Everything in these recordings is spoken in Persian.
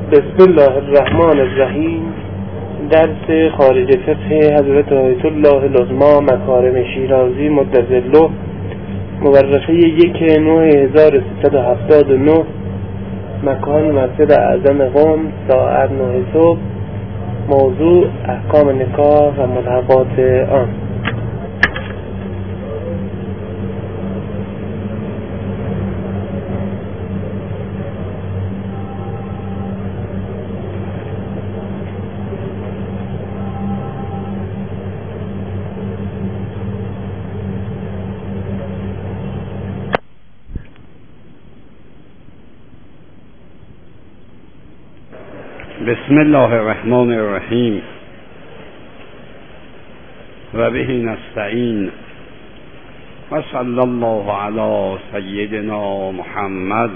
بسم الله الرحمن الرحیم. درس خارج فقه حضرت آیت الله العظمی مکارم شیرازی مدظله، مورخه 1/9/1379، مکان مسجد اعظم قم، ساعت 9 صبح. موضوع احکام نکاح و ملحقات آن. بسم الله الرحمن الرحیم و به نستعین و صلی الله علی سیدنا محمد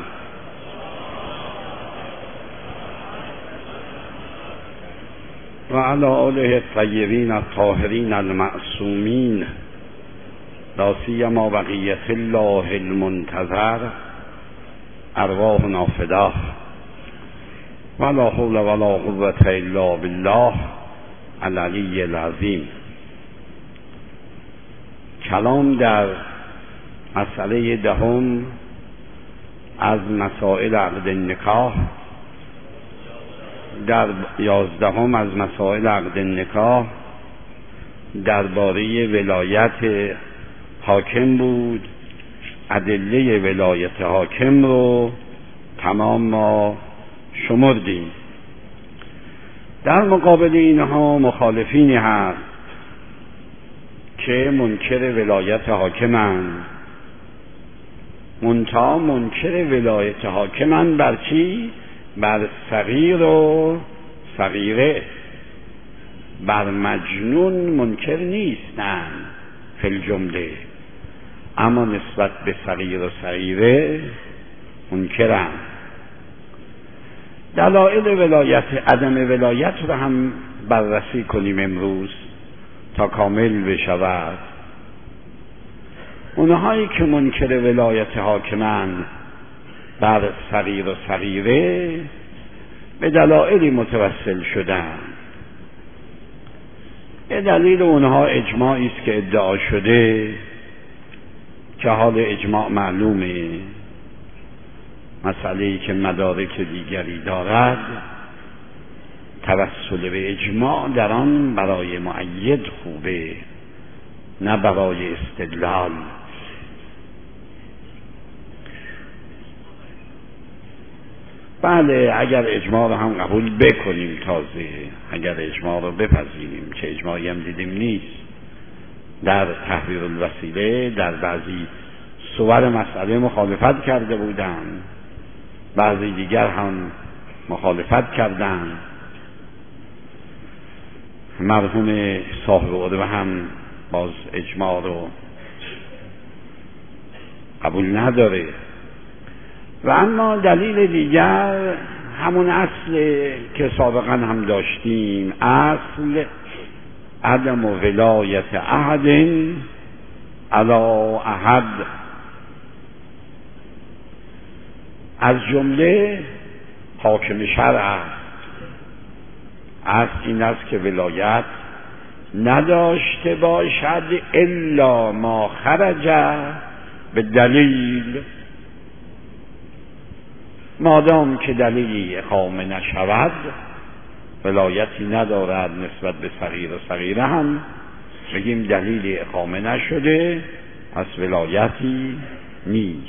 و علی آله الطیبین الطاهرین المعصومین، لا سیما بقیة الله المنتظر، ارواحنا فداه ولا حول ولا قوة الا بالله العلی العظیم. کلام در مسئله دهم از مسائل عقد نکاح، در 11 از مسائل عقد نکاح درباره ولایت حاکم بود. ادله ولایت حاکم رو تمام ما شمردیم. در مقابل اینها مخالفینی هست که منکر ولایت حاکمند. منتها منکر ولایت حاکمند بر چی؟ بر صغیر و صغیره. بر مجنون منکر نیستند فی الجمله، اما نسبت به صغیر و صغیره منکرند. دلایل ولایت، عدم ولایت رو هم بررسی کنیم امروز تا کامل بشود. اونهایی که منکر ولایت حاکمند بر صغیر و صغیره به دلایلی متوسل شدند. یه دلیل اونها اجماعی است که ادعا شده که حال اجماع معلومه، مسئله‌ای که مدارک دیگری دارد توسل به اجماع در آن برای مؤید خوبه، نه برای استدلال. بله، اگر اجماع رو هم قبول بکنیم، تازه اگر اجماع رو بپذیریم، که اجماعی هم دیدیم نیست. در تحریر الوسیله در بعضی صور مسئله مخالفت کرده بودند، بعضی دیگر هم مخالفت کردند. مرحوم صاحب عربه هم باز اجماع رو قبول نداره. و اما دلیل دیگر همون اصل که سابقا هم داشتیم، اصل عدم ولایت احد علی احد. از جمله حاکم شرع است. اصل این است که ولایت نداشته باشد الا ما خرج به دلیل. مادام که دلیلی اقامه نشود ولایتی ندارد. نسبت به صغیر و صغیره هم بگیم دلیلی اقامه نشده، پس ولایتی نیست.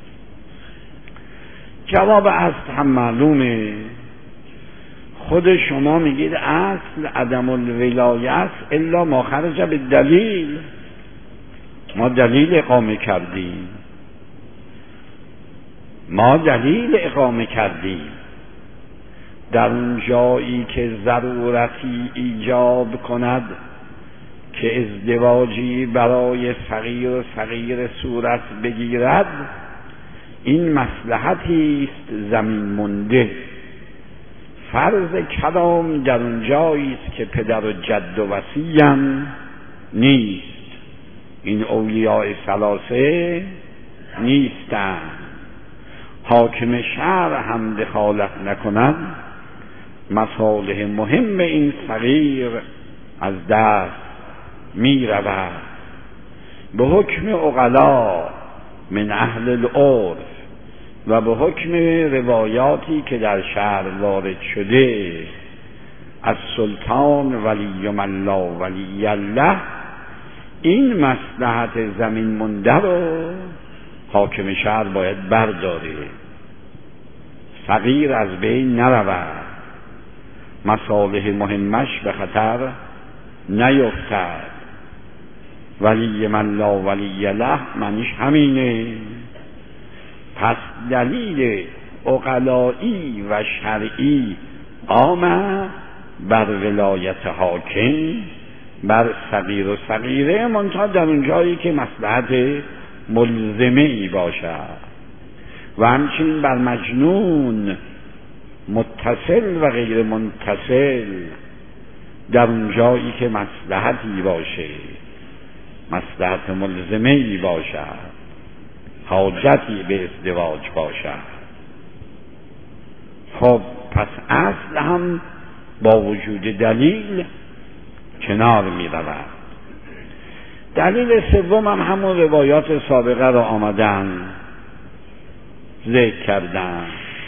جواب اصل هم معلومه. خود شما میگید اصل عدم الولایت الا ما خرج به دلیل. ما دلیل اقامه کردیم، ما دلیل اقامه کردیم. در اون جایی که ضرورتی ایجاب کند که ازدواجی برای صغیر و صغیر صورت بگیرد، این مصلحتی است زمین مونده. فرض کلام در اون جایی است که پدر و جد و وصیم نیست. این اولیاء ثلاثه نیستند. حاکم شرع هم دخالت نکند مصالح مهم این صغیر از دست می رود. به حکم عقلا من اهل العرف و به حکم روایاتی که در شهر وارد شده از سلطان ولی من لا ولی الله، این مصلحت زمین مونده رو حاکم شهر باید برداره، صغیر از بین نرود، مصالح مهمش به خطر نیفتد. ولی من لا ولی له معنیش همینه. پس دلیل عقلایی و شرعی آمد بر ولایت حاکم بر صغیر و صغیره، منتها در اون جایی که مصلحت ملزمه ای باشد، و همچنین بر مجنون متصل و غیر متصل در اون جایی که مصلحتی باشه، مصلحت ملزمه ای باشد، حاجتی به ازدواج باشد. خب پس اصل هم با وجود دلیل کنار می رود. دلیل سوم هم همون روایات سابقه را آمدن ذکر کردن.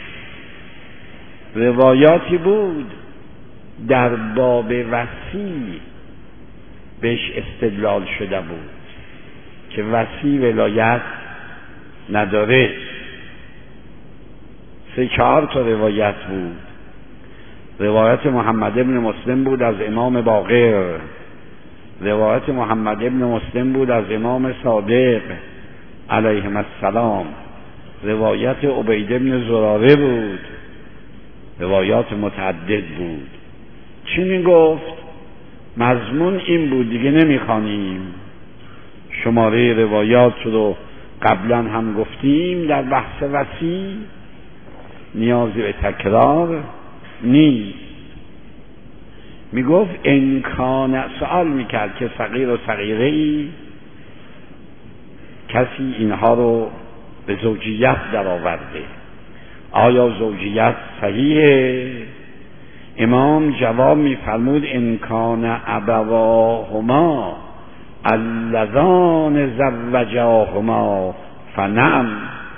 روایاتی بود در باب وصی بهش استدلال شده بود که وصی ولایت نداره. 3-4 تا روایت بود. روایت محمد ابن مسلم بود از امام باقر، روایت محمد ابن مسلم بود از امام صادق علیهم السلام، روایت عبید ابن زراره بود، روایات متعدد بود. چی می گفت؟ مضمون این بود، دیگه نمیخوانیم، شماره روایات رو قبلا هم گفتیم در بحث وصی، نیازی به تکرار نیست. می گفت امکان، سوال میکرد که صغیر و صغیره ای کسی اینها رو به زوجیت در آورده، آیا زوجیت صحیحه؟ امام جواب میفرمود امکان ابواهما اللذان زوجاهما فنعم.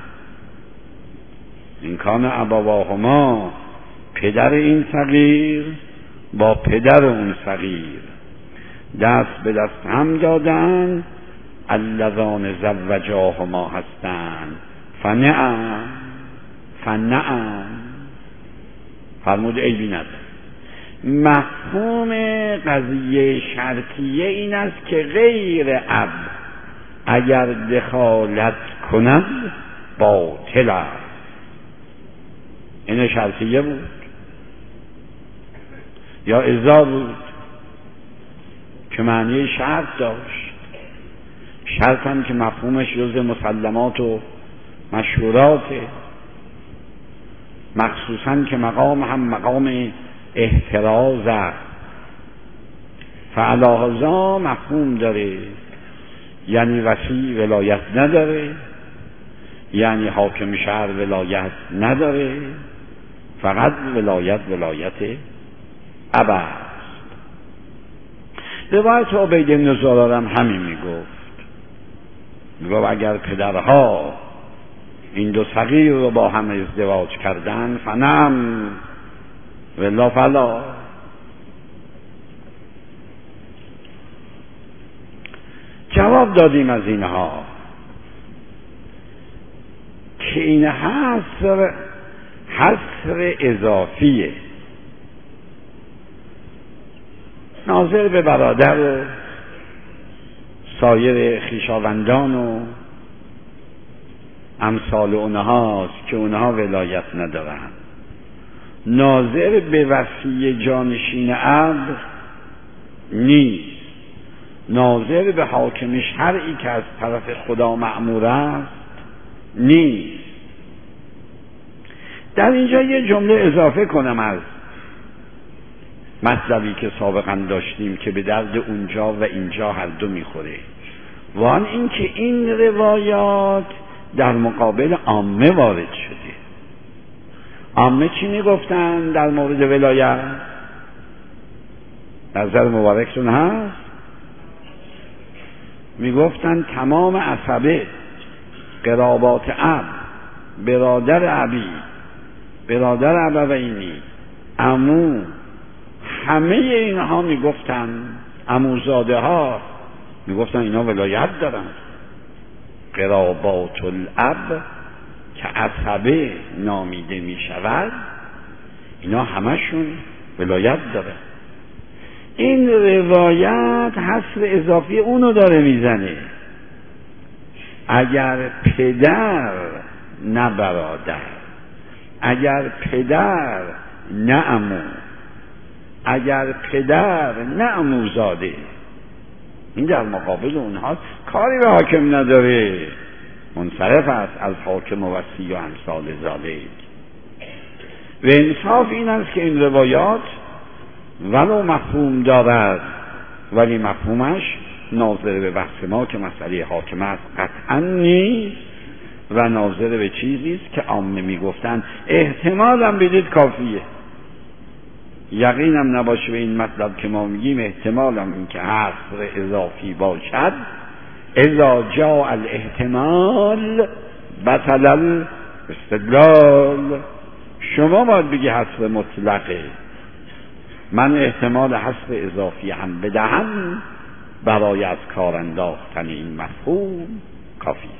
امکان ابواهما، پدر این صغیر با پدر اون صغیر دست به دست هم دادن، اللذان زوجاهما هستند، فنعم فنعم، فرمود عیبی نداره. مفهوم قضیه شرطیه این است که غیر اب اگر دخالت کند باطل است. این شرطیه بود یا اذا بود که معنی شرط داشت. شرط هم که مفهومش جز مسلمات و مشهوراته، مخصوصا که مقام هم مقام احتراز است، فعلاهذا مفهوم داره. یعنی وصی ولایت نداره، یعنی حاکم شهر ولایت نداره، فقط ولایت ابا است. روایت عبید بن زراره هم همین میگفت اگر پدرها این دو صغیر رو با هم ازدواج کردن فنم ولا فلا. جواب دادیم از اینها که این حصر اضافیه، ناظر به برادر و سایر خویشاوندان و امثال اونهاست که اونها ولایت ندارن. ناظر به وصی جانشین اب نیست، ناظر به حاکم شرعی که از طرف خدا مأمور است نیست. در اینجا یه جمله اضافه کنم از مطلبی که سابقا داشتیم که به درد اونجا و اینجا هر دو میخوره، و آن این که این روایات در مقابل عامه وارد شده. عامه چی میگفتن در مورد ولایت؟ نظر مبارکتون هست؟ میگفتن تمام عصبه، قرابات اب، برادر ابی، برادر ابوینی، عمو، همه اینها میگفتن، عموزاده ها میگفتن اینا ولایت دارن. قرابات الاب که عصبه نامیده میشود، اینا همشون ولایت دارن. این روایت حصر اضافی اونو داره میزنه. اگر پدر نه برادر، اگر پدر نه عمو، اگر پدر نه عموزاده، این در مقابل اونها کاری به حاکم نداره، منصرف است از حاکم و وصی و امثال ذالک. و انصاف این است که این روایات ولو مفهوم دارد، ولی مفهومش ناظر به بحث ما که مسئله حاکم است قطعا نیست و ناظر به چیزی است که عامه میگفتن احتمالم بدید کافیه. یقینم نباشه به این مطلب که ما میگیم، احتمالم این که حصر اضافی باشد. اذا جاء الاحتمال بطل الاستدلال. شما باید بگی حصر مطلقه، من احتمال حصر اضافی هم بدهم برای از کار انداختن این مفهوم کافی.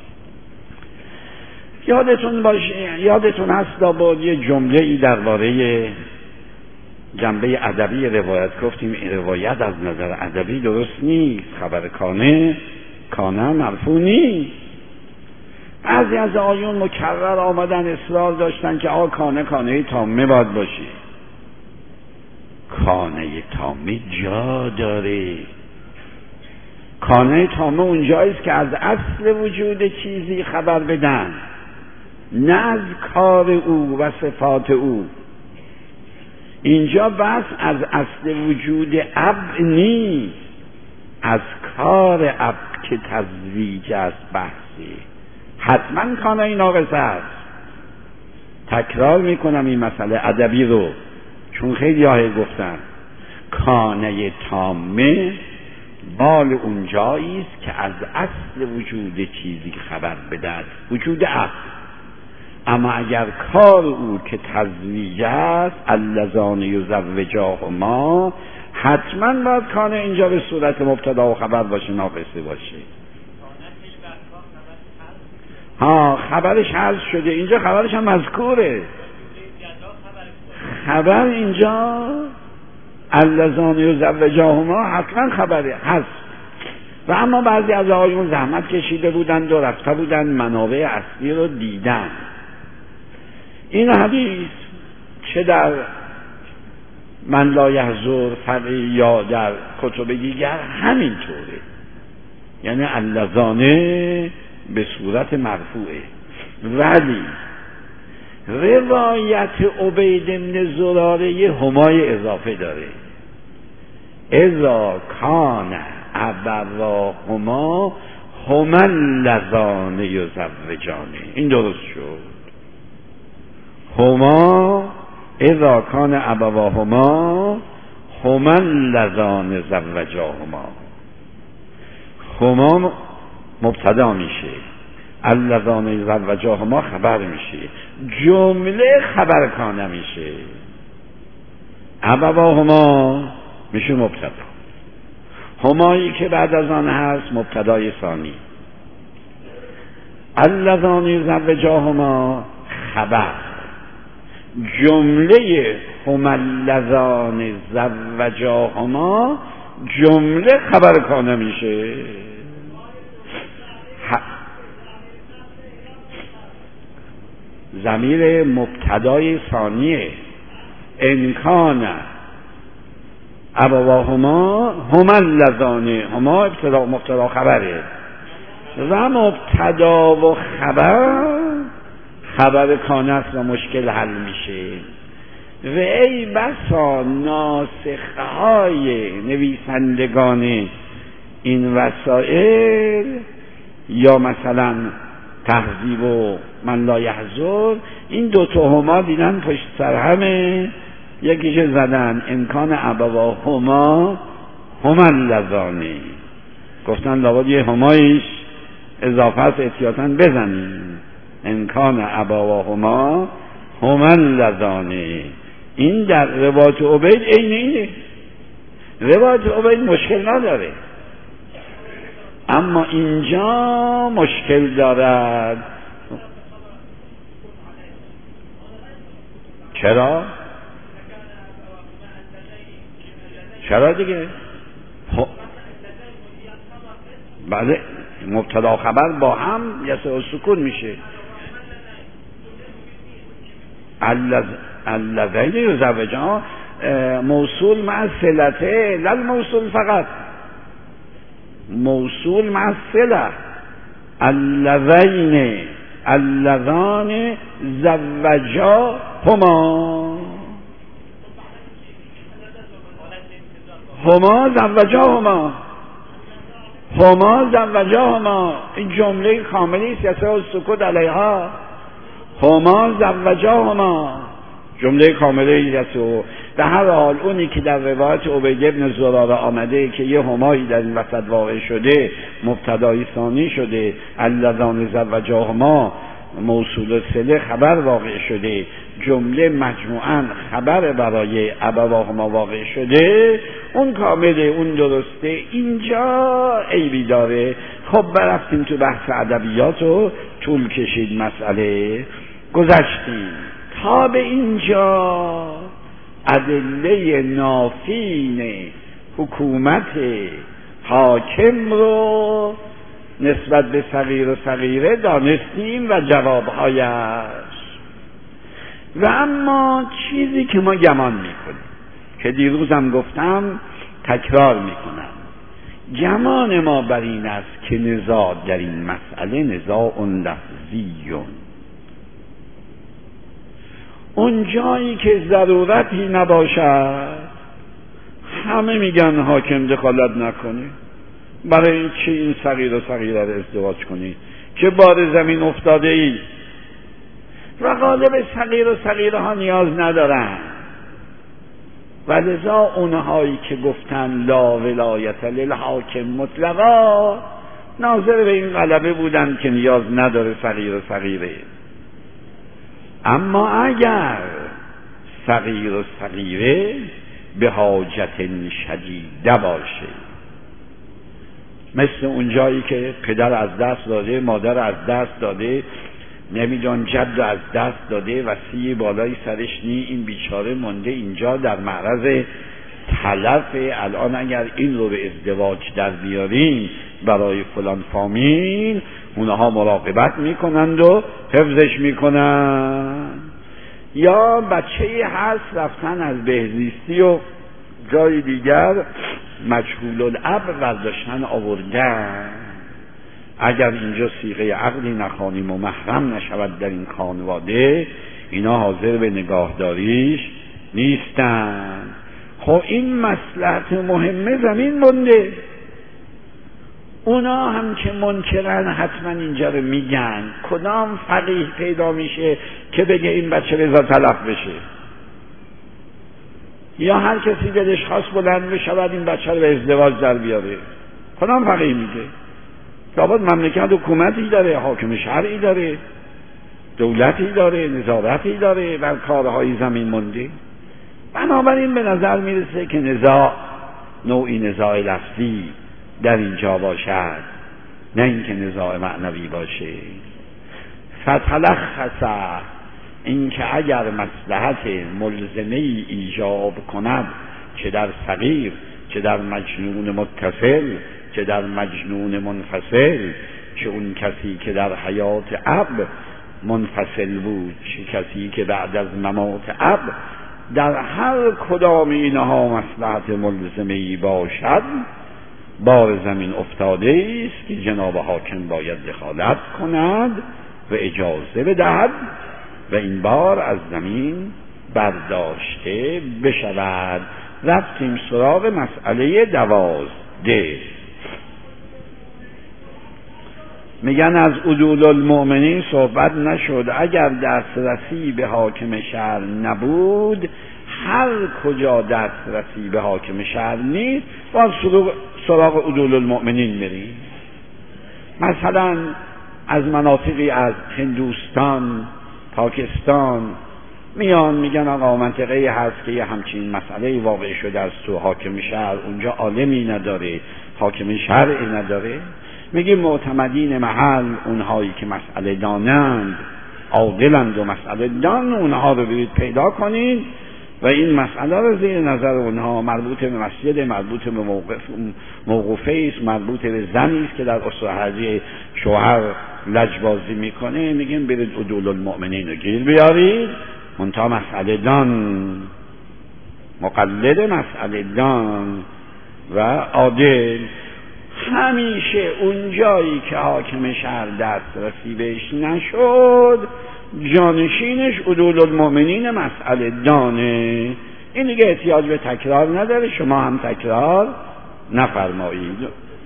یادتون هست با یه جمله ای درباره جنبه ادبی روایت گفتیم این روایت از نظر ادبی درست نیست، خبر کانه مرفوع نیست. بعضی از آیون مکرر آمدن اصرار داشتن که کانه تامه باید باشه. کانه تامه جا داره. کانه تامه اونجاییست که از اصل وجود چیزی خبر بدن، نه از کار او و صفات او. اینجا بس از اصل وجود اب نیست، از کار اب که تزویج است بحثی. حتما کانه ناقص است. تکرار میکنم این مسئله ادبی رو، چون خیلی هایی گفتن کانه تامه بال اونجاییست که از اصل وجود چیزی خبر بدهد، وجود اب. اما اگر کار او که تزویج است، اللذان یزوجاهما، حتما باید کانه اینجا به صورت مبتدا و خبر باشه، ناقصه باشه. خبرش حذف شده، اینجا خبرش هم مذکوره. خبر اینجا اللذان یزوجاهما حتما خبره هست. و اما بعضی از آقایون زحمت کشیده بودند و رفته بودند منابع اصلی رو دیدن. این حدیث چه در من لا یحضر فرعی یا در کتب دیگر همینطوره، یعنی اللذانه به صورت مرفوعه. ولی روایت عبید بن زراره همای اضافه داره، اذا کان ابواهما هما اللذان یزوجانه. این درست شد. هما اذا کان ابواهما هما اللذان زوجاهما. هما مبتدا میشه، اللذان زوجاهما خبر میشه، جمله خبر کانه میشه. ابواهما میشه مبتدا، همایی که بعد از آن هست مبتدای ثانی، اللذان زوجاهما خبر، جمله هما اللذان زوجاهما جمله خبر کانه میشه. ضمیر مبتدای ثانیه، انکان ابواهما هما اللذان، هما ابتدا مبتدا خبره و مبتدا و خبر کانه است و مشکل حل میشه. و ای بسا ناسخه های نویسندگان این وسائل یا مثلا تهذیب و من لا یحضر این دو هما دیدن پشت سر همه، یکیش زدن امکان ابواهما هما اللذانی، گفتن لابد یه همایش اضافه است احتیاطاً بزنیم، امکان ابواهما هما اللذانی. این در روایت عبید اینه. روایت عبید مشکل نداره، اما اینجا مشکل دارد. چرا دیگه؟ بله، مبتدا خبر با هم یسع سکون میشه. اللذین یزوجان موصول مع صلته، لا الموصول فقط، موصول مع صله. اللذین اللذان زوجا هما زوجا هما، این جمله کاملی است یسع السکوت علیها. هما زوجا هما، جمله کامله یسع. به هر حال اونی که در روایت عبید ابن زراره آمده که یه همایی در این وسط واقع شده، مبتدای ثانی شده، اللذان زوجاهما موصول صله خبر واقع شده، جمله مجموعاً خبر برای ابواهما واقع شده، اون کامله، اون درسته. اینجا عیبی داره. خب برفتیم تو بحث ادبیات و طول کشید مسئله، گذشتیم تا به اینجا ادله نافین حکومت حاکم رو نسبت به صغیر و صغیره دانستیم و جوابهایش. و اما چیزی که ما گمان میکنیم، که دیروزم گفتم تکرار میکنم، گمان ما بر این است که نزاع در این مسئله نزاع لفظیون. اون جایی که ضرورتی نباشد همه میگن حاکم دخالت نکنه. برای چی این صغیر و صغیره رو ازدواج کنی که بار زمین افتاده ای و غالب صغیر و صغیره ها نیاز ندارن. و لذا اونهایی که گفتن لا ولایت للحاکم مطلقا ناظر به این غلبه بودن که نیاز نداره صغیر و صغیره. اما اگر صغیر و صغیره به حاجت شدیده باشه، مثل اون جایی که پدر از دست داده، مادر از دست داده، نمیدون جد از دست داده، وصی بالای سرش نی، این بیچاره مونده اینجا در معرض تلف. الان اگر این رو به ازدواج در بیارین برای فلان فامیل، اونها مراقبت میکنند و حفظش میکنند. یا بچه‌ای هست رفتن از بهزیستی و جای دیگر مجهول الاب برداشتن آوردن، اگر اینجا صیغه عقدی نخوانیم و محرم نشود در این خانواده، اینا حاضر به نگاهداریش نیستن. خب این مصلحت مهمه زمین مونده. اونا هم که منکرن حتما اینجا رو میگن. کدام فقیه پیدا میشه که بگه این بچه رضا طلب بشه؟ یا هر کسی دلش خواست بلند بشود این بچه رو به ازدواج در بیاره؟ کدام فقیه میگه؟ لابد مملکت حکومتی داره، حاکم شرعی داره، دولتی داره، نظارتی داره بر کارهای زمین مونده. بنابراین به نظر میرسه که نزاع نوعی نزاع لفظی در اینجا باشد، نه اینکه نزاع معنوی باشه. فتلخص این که اگر مصلحت ملزمه ایجاب کند، چه در صغیر، چه در مجنون متصل، چه در مجنون منفصل، چه اون کسی که در حیات اب منفصل بود، چه کسی که بعد از ممات اب، در هر کدام اینها مصلحت ملزمه‌ای باشد، بار زمین افتاده است که جناب حاکم باید دخالت کند و اجازه بدهد و این بار از زمین برداشته بشود. رفتیم سراغ مسئله 12. میگن از عدول المؤمنین صحبت نشد، اگر دسترسی به حاکم شهر نبود، هر کجا دسترسی به حاکم شهر نیست باز سراغ عدول المؤمنین میریم. مثلا از مناطقی از هندوستان، پاکستان میان میگن آقا منطقه هست که یه همچین مسئله واقع شده از تو حاکم شهر اونجا عالمی نداره، حاکم شرعی نداره. میگیم معتمدین محل، اونهایی که مسئله دانند، عادلند و مسئله دان، اونها رو برید پیدا کنین و این مسئله رو زیر نظر اونها، مربوط به مسجد، مربوط به موقوفه است، مربوط به زنی است که در اسرحجی شوهر لجبازی میکنه، میگیم برید عدول المؤمنین رو گیر بیارید، منتها مسئله دان، مقلد مسئله دان و عادل. همیشه اون جایی که حاکم شهر دسترسی بهش نشد، جانشینش عدول المؤمنین مسئله دانه. این دیگه احتیاج به تکرار نداره، شما هم تکرار نفرمایید.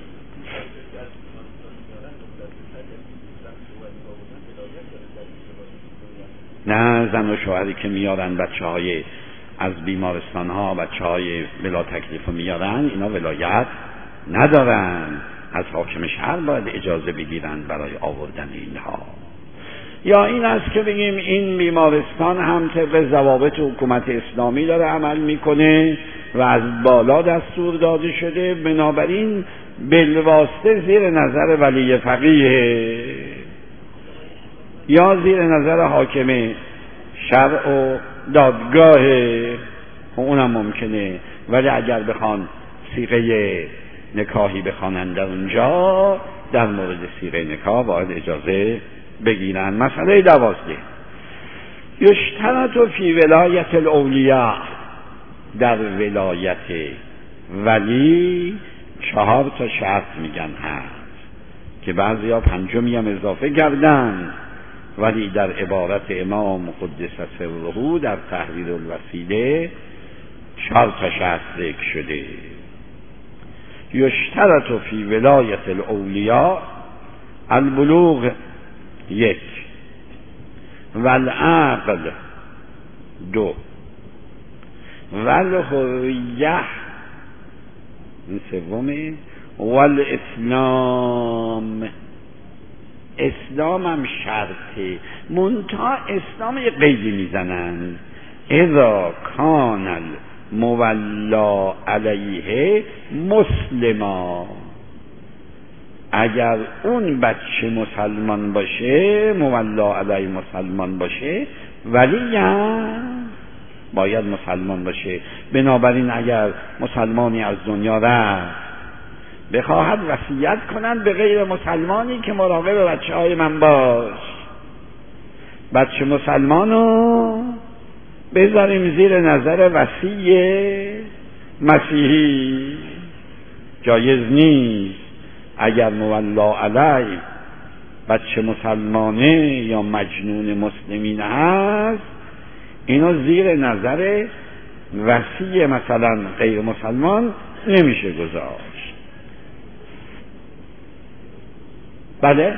نه، زن و شوهری که میارن بچه‌های از بیمارستان ها، بچه‌های بلا تکلیف میارن، اینا ولایت ندارن، از حاکم شهر باید اجازه بگیرن برای آوردن اینها. یا این است که بگیم این بیمارستان هم طبق ضوابط حکومت اسلامی داره عمل میکنه و از بالا دستور داده شده، بنابراین بالواسطه زیر نظر ولی فقیه یا زیر نظر حاکم شرع و دادگاه، اونم ممکنه. ولی اگر بخوان صیغه نکاحی بخوانند در اونجا، در مورد صیغه نکاح باید اجازه بگیرن. مسئله 12 یشترط فی ولایت الاولیاء، در ولایت ولی 4 شرط میگن هست که بعضیا 5 هم اضافه کردن، ولی در عبارت امام قدس سره در تحریر الوسیله 4 شرط ذکر شده. یشترط فی ولایت الاولیاء البلوغ 1 والعقل 2 والحریه این 3 والاسلام. اسلام هم شرطه، منتها اسلام یه قیدی میزنن، اذا کان المولا علیه مسلما، اگر اون بچه مسلمان باشه، مولا علیه مسلمان باشه، ولی باید مسلمان باشه. بنابراین اگر مسلمانی از دنیا رفت بخواهد وصیت کنند به غیر مسلمانی که مراقب بچه های من باش، بچه مسلمانو بذاریم زیر نظر وصی مسیحی، جایز نیست. اگر مولا علی بچه مسلمانه یا مجنون مسلمین هست، اینو زیر نظر وصی مثلا غیر مسلمان نمیشه گذاشت. بله،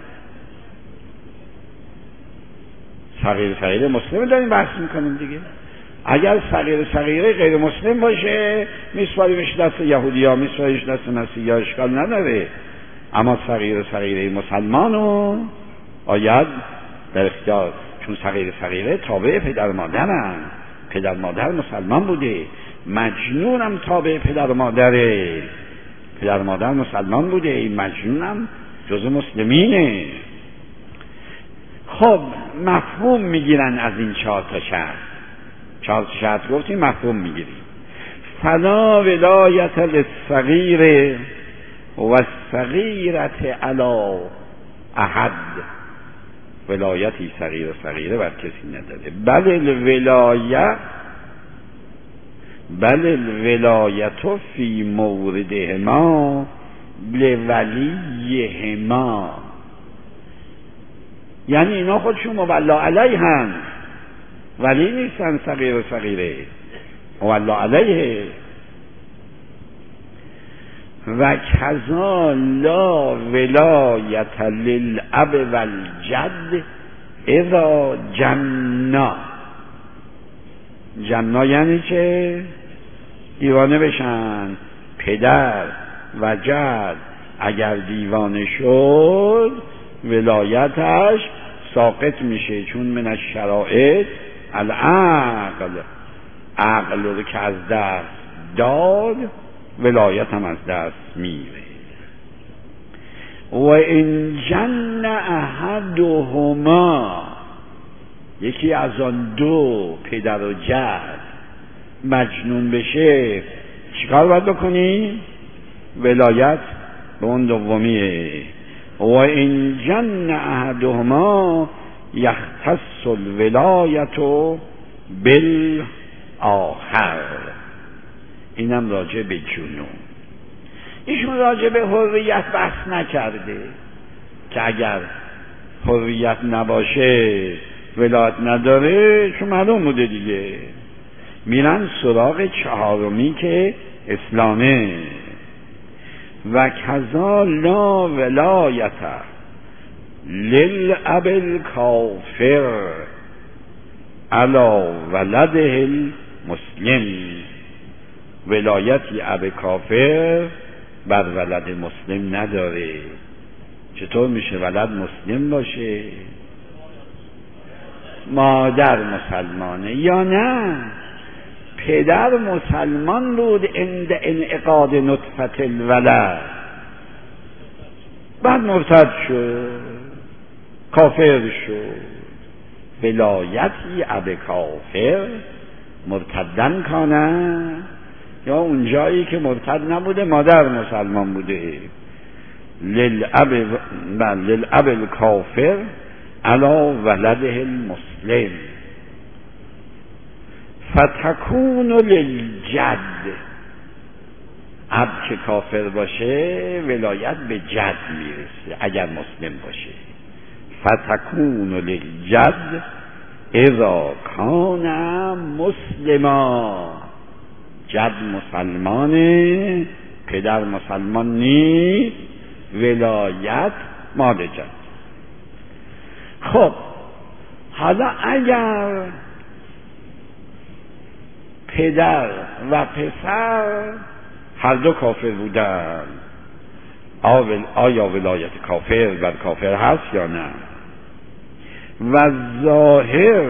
صغیر مسلم داریم بحث میکنیم دیگه. اگر صغیر غیر مسلم باشه میسپاریمش دست یهودی ها، میسپاریمش دست مسیحی ها، اشکال نداره. اما صغیر مسلمانو باید در اختیار، چون صغیر تابع پدر مادرن، پدر مادر مسلمان بوده، مجنونم تابع پدر مادره، پدر مادر مسلمان بوده، این مجنونم جزء مسلمینه. خب مفهوم میگیرن از این 4 شرط. 4 شرط گفتیم مفهوم میگیریم. فلا ولایت للصغیر و الصغیرة علی احد، ولایتی صغیره بر کسی نداره. بل الولایت فی موردهما لولیهما، یعنی اینا خودشون مولا علیه هن، ولی نیستن صغیر و صغیره، مولا علیه. و کذا لا ولایت للاب والجد اذا جنا. جنا یعنی چه؟ دیوانه بشن. پدر و جد اگر دیوانه شد ولایتش ساقط میشه، چون من الشرائط العقل، عقل رو که از دست داد ولایت هم از دست میره. و این جن احدهما، یکی از آن دو پدر و جد مجنون بشه، چیکار باید بکنی؟ ولایت به اون دومیه. و این جن احدهما یختص الولایت بالآخر. اینم راجع به جنون. ایشون راجع به حریت بحث نکرده که اگر حریت نباشه ولایت نداره، چون معلوم بوده دیگه. میرن سراغ چهارمی که اسلامه. و کذا لا ولایت للاب الکافر علی ولده المسلم. ولایتی اب کافر بر ولد مسلم نداره. چطور میشه ولد مسلم باشه؟ مادر مسلمانه یا نه پدر مسلمان بود عند انعقاد نطفه الولد، بعد مرتد شد، کافر شد. ولایتی اب کافر مرتدن کنه، یا اون جایی که مرتد نبوده مادر مسلمان بوده. للاب الکافر علی ولده المسلم. فتکون للجد، اب که کافر باشه ولایت به جد میرسه اگر مسلم باشه. فتکون للجد اذا کان مسلما. جد مسلمانه، پدر مسلمان نیست، ولایت مال جد. خب حالا اگر پدر و پسر هر دو کافر بودن، آیا ولایت کافر بر کافر هست یا نه؟ و ظاهر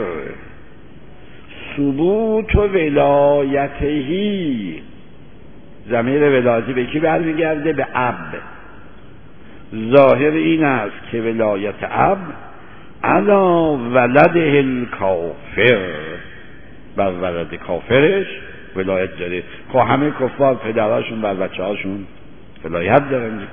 ثبوت ولایتهی، ضمیر ولایتی به کی برمیگرده؟ به اب. ظاهر این است که ولایت اب علی ولده الکافر، بر ولد کافرش ولایت داره. خب همه کفار پدراشون بر بچه هاشون ولایت دارن دیگه.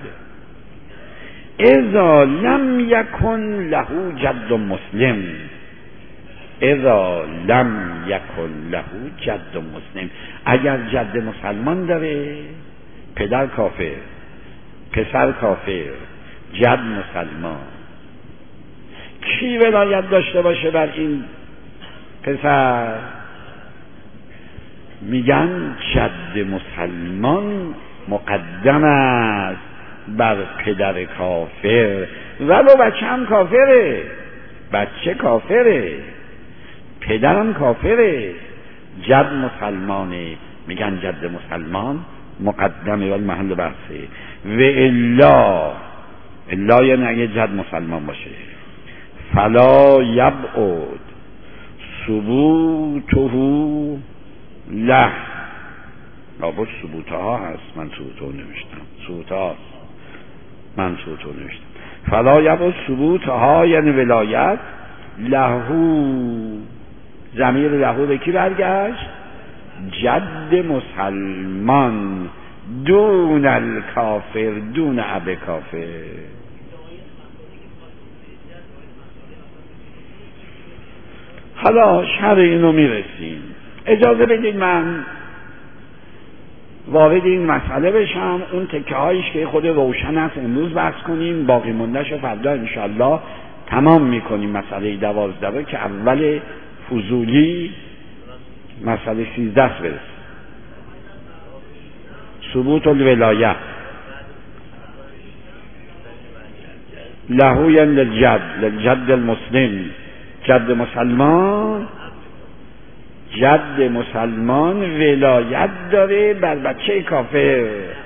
اذا لم یکن له جد مسلم، اذا لم یکن له جد مسلم، اگر جد مسلمان داره، پدر کافر، پسر کافر، جد مسلمان، کی ولایت داشته باشه بر این پسر؟ میگن جد مسلمان مقدم است بر پدر کافر، ولو بچه هم کافره، بچه کافره، پدرم کافره، جد مسلمانه، میگن جد مسلمان مقدمه و محل بحثه. و الا یعنی اگه جد مسلمان باشه، فلا یبعد ثبوته له. لابد ثبوتها هست، من ثبوتها نوشتم، ثبوتها هست، من ثبوتها نوشتم. فلا یبعد ثبوتها یعنی ولایت لهو، ضمیر لهو به کی برگشت؟ جد مسلمان، دون الکافر، دون اب کافر. حالا شر اینو میرسیم. اجازه بدید من وارد این مسئله بشم. اون تکه هایش که خود روشن است امروز بحث کنیم، باقی مونده‌شو فردا انشالله تمام میکنیم. مسئله 12 که اول فضولی مسئله 13 برسیم. ثبوت الولایه له یعنی للجد المسلم، جد مسلمان ولایت داره بر بچه کافر.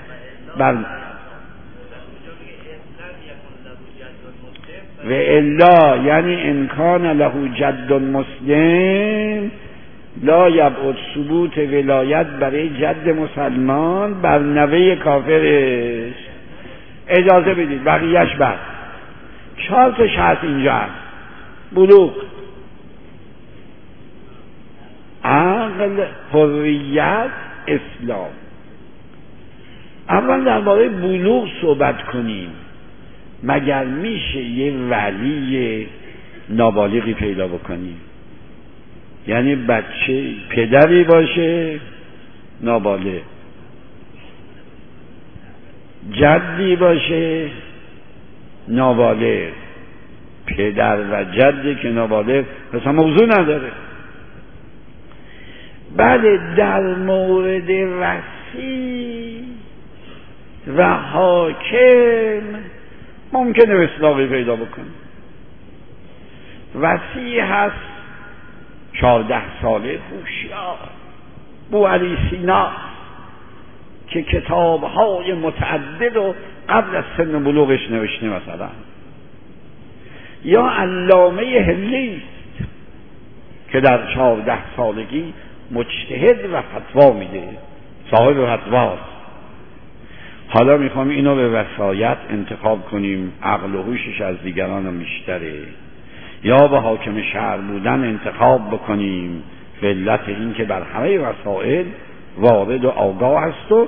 و الا یعنی انکان له جد مسلم لا یبعد ثبوت ولایت برای جد مسلمان بر نوه کافرش. اجازه بدید بقیهش بعد 4 تا شرط اینجا هست: بلوغ، عقل، حریت، اسلام. اول درباره بلوغ صحبت کنیم. مگر میشه یه ولی نابالغی پیدا بکنیم؟ یعنی بچه پدری باشه نابالغ، جدی باشه نابالغ، پدر و جدی که نابالغ اصلا موضوع نداره. بله در مورد وصی و حاکم ممکنه اصلاحی پیدا بکنیم. وصی هست 14 ساله هوشیار، بو علی سینا که کتاب‌های متعدد و قبل از سن بلوغش نوشته، مثلا یا علامه هلی که در 14 سالگی مجتهد و فتوا میده، صاحب فتواست. حالا میخوام اینو به وصایت انتخاب کنیم، عقل و هوشش از دیگران هم بیشتره، یا به حاکم شهر بودن انتخاب بکنیم به علت این که بر همه وسائل وارد و آگاه است و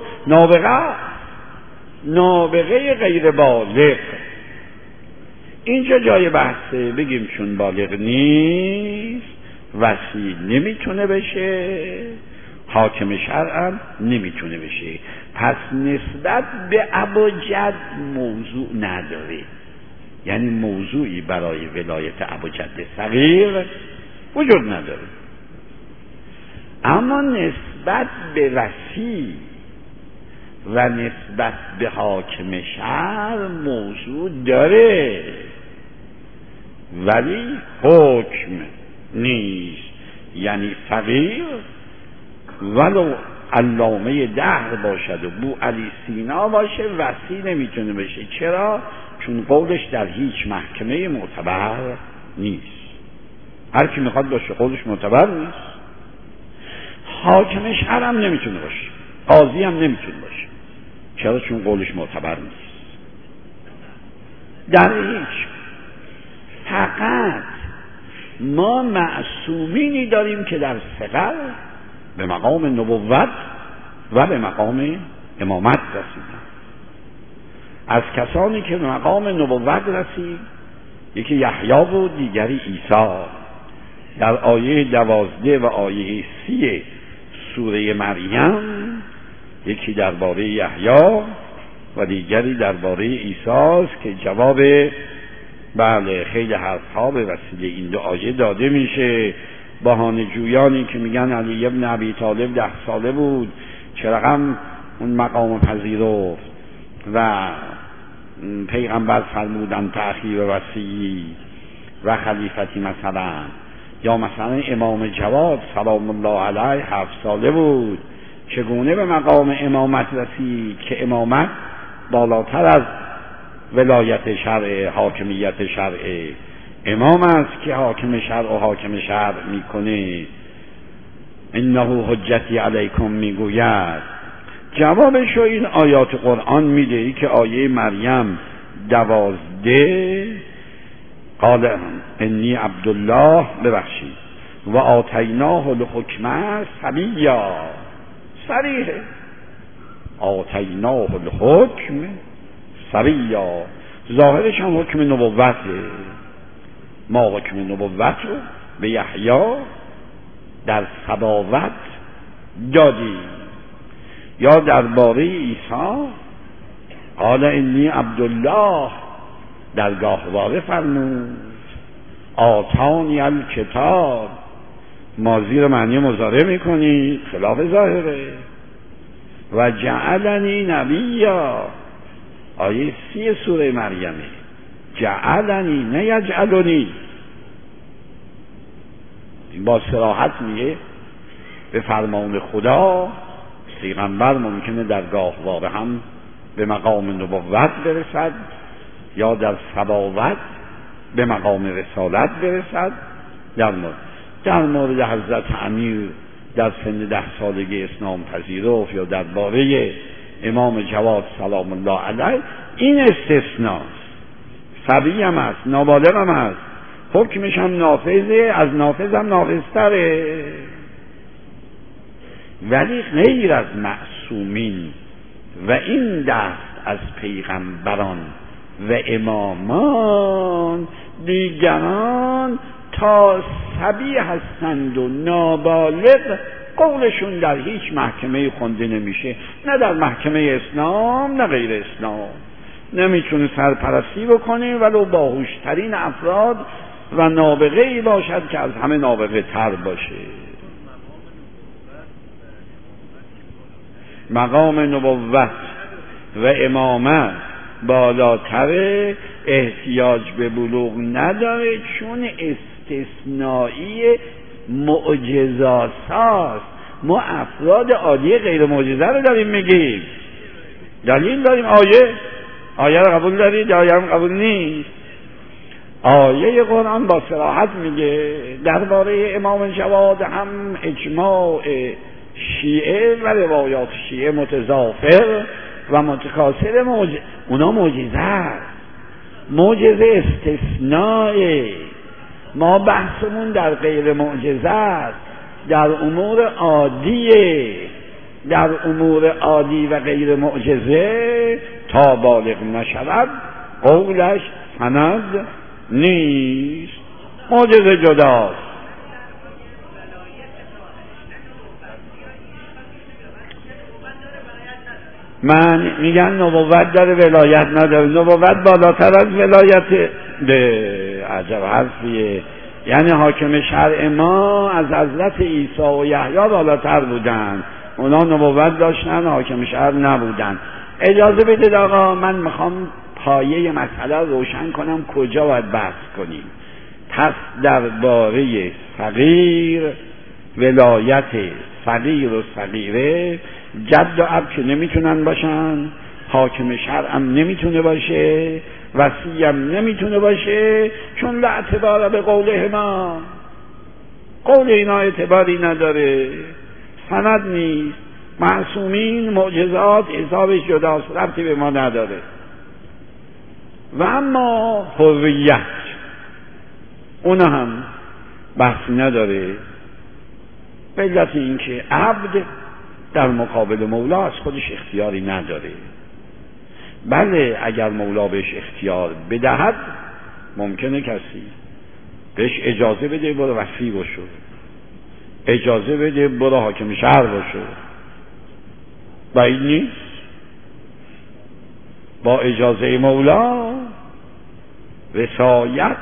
نابغه غیر بالغ. اینجا جای بحثه، بگیم چون بالغ نیست وصی نمیتونه بشه، حاکم شرع هم نمیتونه بشه، پس نسبت به ابوجد موضوع نداره. یعنی موضوعی برای ولایت ابوجد صغیر وجود نداره، اما نسبت به وصی و نسبت به حاکم شرع موضوع داره، ولی حکم نیست. یعنی فقیر ولو علامه دهر باشد و بو علی سینا باشه وصی نمیتونه بشه. چرا؟ چون قولش در هیچ محکمه معتبر نیست. هر کی میخواد باشه قولش معتبر نیست. حاکم شرع هم نمیتونه باشه، قاضی هم نمیتونه باشه. چرا؟ چون قولش معتبر نیست. در هیچ. فقط ما معصومینی داریم که در صغر به مقام نبوت و به مقام امامت رسیدن. از کسانی که به مقام نبوت رسید یکی یحیی بود، دیگری عیسی. در آیه 12 و آیه 30 سوره مریم یکی درباره یحیی و دیگری درباره عیسی است که جواب بله خیلی حرفها به وسیله این دو آیه داده میشه. بهانه جویانی که میگن علی ابن ابی طالب 10 ساله بود چه رقم اون مقام پذیرفت و پیغمبر فرمودن تأخیر وصی و خلیفتی مثلا، یا مثلا امام جواد سلام الله علیه 7 ساله بود چگونه به مقام امامت رسید که امامت بالاتر از ولایت شرع، حاکمیت شرع. امام است که حاکم شرع و حاکم شرع میکنه. انه حجتی علیکم میگوید. جوابشو این آیات قرآن میده ای که آیه مریم 12 قال انی عبدالله ببخشید و آتیناه الحکم صبیا، صریحه آتیناه الحکم صبیا، ظاهرش هم حکم نبوته. ما حکم نبوت رو به یحیی در صباوت دادیم. یا درباره عیسی قال انی عبدالله در گاهواره فرمود آتانی الکتاب، ماضی رو معنی مضارع میکنی خلاف ظاهره. و جعلنی نبیا، آیه 30 سوره مریمه. جعلنی نه یجعلنی. این با صراحت میگه به فرمان خدا پیغمبر ممکنه در گاهواره هم به مقام نبوت برسد یا در صباوت به مقام رسالت برسد. در مورد حضرت امیر در سن 10 سالگی اسلام پذیرفت یا درباره امام جواد سلام الله علیه این استثناست. صبی هم هست، نابالغ هم هست، حکمش هم نافذه، از نافذ هم نافذتره. ولی غیر از معصومین و این دست از پیغمبران و امامان دیگران تا صبی هستند و نابالغ قولشون در هیچ محکمه خونده نمیشه، نه در محکمه اسلام نه غیر اسلام. نمیتونه سرپرستی بکنه ولو باهوشترین افراد و نابغه‌ای باشد که از همه نابغه تر باشه. مقام نبوت و امامت بالاتر، احتیاج به بلوغ نداره چون استثنایی معجزات‌هاست. ما افراد عادی غیر معجزه رو داریم میگیم. دلیل داریم، آیه رو قبول دارید یا آیه رو قبول نیست؟ آیه قرآن با صراحت میگه درباره امام جواد هم اجماع شیعه و روایات شیعه متضافر و متکاثر اونا معجزه است، معجزه استثنائه. ما بحثمون در غیر معجزه است، در امور عادیه. در امور عادی و غیر معجزه تا بالغ نشود قولش سند نیست، معجزه جداست. من میگن نبوت داره ولایت نداره. نبوت بالاتر از ولایت. به عجب حرفیه. یعنی حاکم شرع ما از حضرت عیسی و یحیی بالاتر بودن، اونا نبوت داشتن، حاکم شرع نبودن. اجازه بدید آقا من میخوام پایه مسئله روشن کنم کجا باید بحث کنیم. پس درباره صغیر، ولایت صغیر و صغیره، جد و اب که نمیتونن باشن، حاکم شرع هم نمیتونه باشه، وصی هم نمیتونه باشه، چون لا اعتبار به قوله ما، قول اینا اعتباری نداره، سند نیست. معصومین معجزات حسابش جداست، ربطی به ما نداره. و اما حریت اون هم بحثی نداره، به علت اینکه عبد در مقابل مولا از خودش اختیاری نداره. بله اگر مولا بهش اختیار بدهد ممکنه کسی بهش اجازه بده برو وصی باشو، اجازه بده برو حاکم شهر باشو، بعید نیست با اجازه مولا وصایت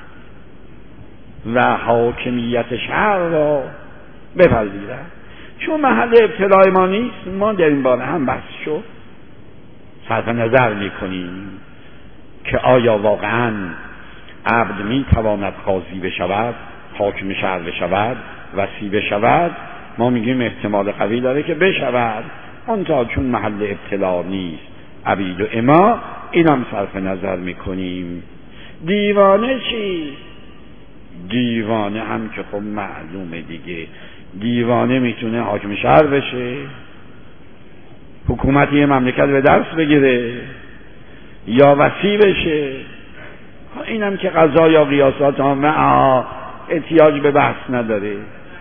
و حاکمیت شهر را بپذیرد. چون محل ابتلای ما نیست، ما در این باره هم بحث شد صرف نظر میکنیم که آیا واقعا عبد میتواند قاضی بشود، حاکم شهر بشود، وصی بشود؟ ما میگیم احتمال قوی داره که بشود، منتها چون محل ابتلا نیست عبید و اما، اینم صرف نظر میکنیم. دیوانه چی؟ دیوانه هم که خب معلومه دیگه، دیوانه میتونه حاکم شهر بشه، حکومت یه مملکت به دست بگیره، یا وصی بشه. اینم که قضا یا قیاسات هم احتیاج به بحث نداره.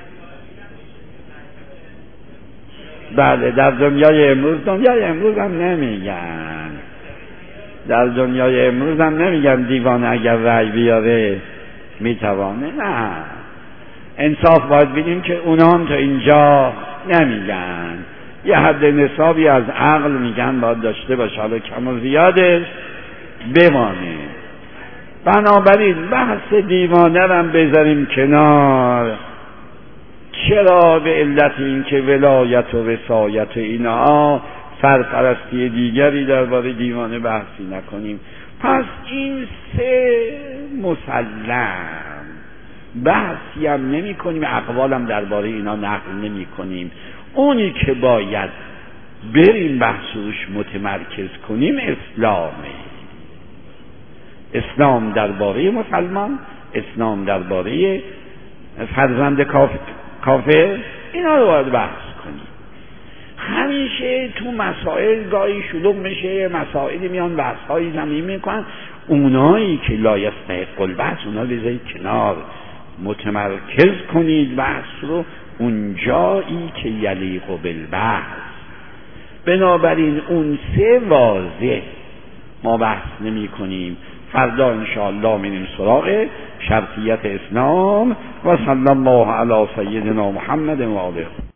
بله در دنیای امروز هم نمیگن، در دنیای امروز هم نمیگن دیوانه اگر رأی بیاره میتوانه. نه، انصاف باید بینیم که اونا هم تا اینجا نمیگن، یه حد نصابی از عقل میگن باید داشته باشه، حالا کم و زیادش بمانه. بنابراین بحث دیوانه هم بذاریم کنار. چرا؟ به علت این که ولایت و وصایت اینها سرپرستی دیگری درباره دیوانه بحثی نکنیم. پس این سه مسلم، بحثی هم نمی کنیم، اقوالم درباره اینا نقل نمی کنیم. اونی که باید بریم بحث روش متمرکز کنیم اسلامه. اسلام درباره مسلمان، اسلام درباره فرزند کافر، اینا رو باید بحث کنیم. همیشه تو مسائل گاهی شلوغ میشه، مسائلی میان بحث های زمین میکنن، اونایی که لا یستحق البحث اونا بذارید کنار، متمرکز کنید بحث رو اونجایی که یلیق بالبحث. بنابراین اون سه واضح ما بحث نمی کنیم. فردا انشاءالله میریم سراغ شرطیت اسلام. و صلی الله علی سیدنا محمد و آله.